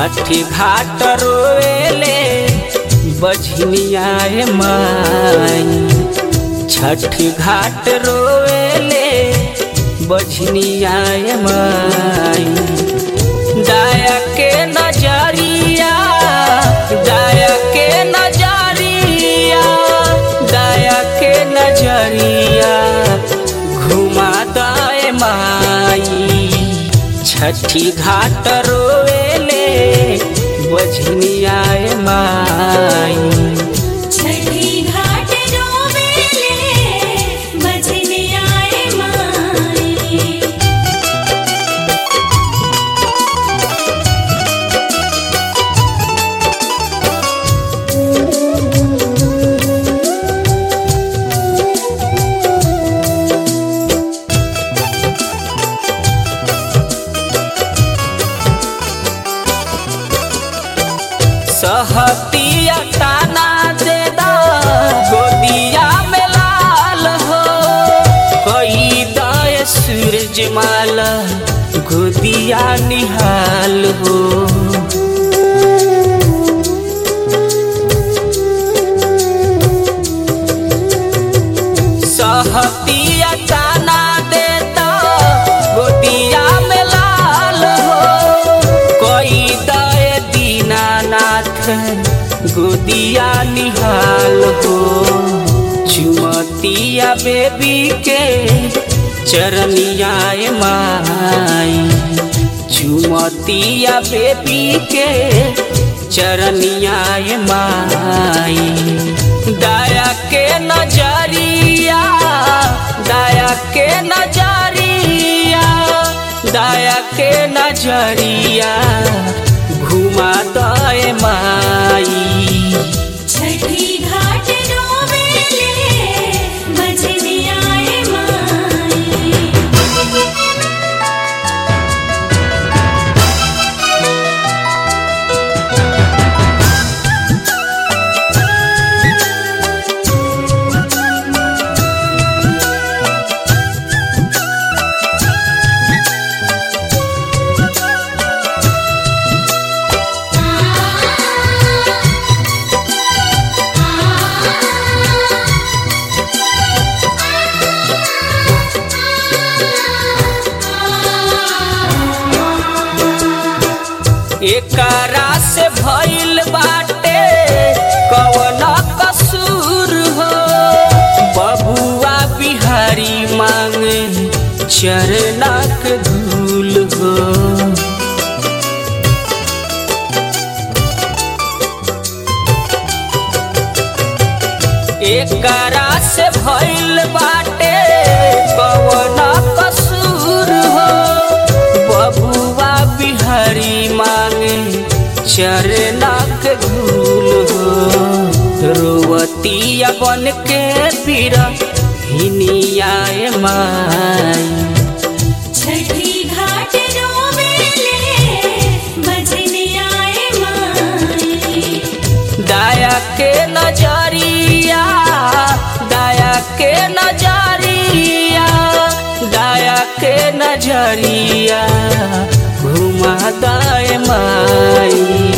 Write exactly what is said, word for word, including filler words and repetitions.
छठी घाट रोएले बझनिया माई, छठी घाट रोएले बझनिया माई। दया के नजरिया, दया के नजरिया, दया के नजरिया घुमा दे माई। छठी घाट रोएले बझनिया माई, छठी घाट रोवेले बझनिया माई। सहतिया ताना दे दा गोदिया में लाल हो, कोई दाए सूरज माला गोदिया निहाल हो। सहतिया ताना दे दा गोदिया में लाल हो, कोई दाए दीनानाथ गोदिया निहाल हो। चुमतिया बेबी के चरनिया माई, चुमतिया बेबी के चरनिया माई। दया के नजरिया, दया के नजरिया, दया के नजरिया घुमा दे माई। छठी घाट रोवेले बझनिया माई। एकरा से भइल बाटे कवन कसूर हो, बबुआ बिहारी मांगे चरणक धूल हो। एकरा से भइल बाटे कवन कसूर हो, बबुआ बिहारी मांगे चरणक धूल हो। रोवतिया बन के बिरहिनिया माई, छठी घाट रोवेले बझनिया माई। दया के नजरिया, दया के नजरिया, दया के नजरिया घुमा दे माई।